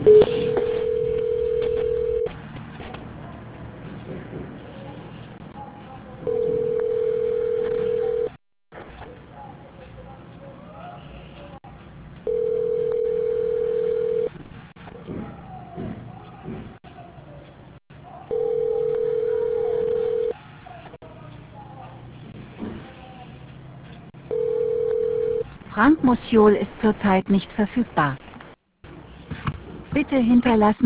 Frank Musiol ist zurzeit nicht verfügbar. Bitte hinterlassen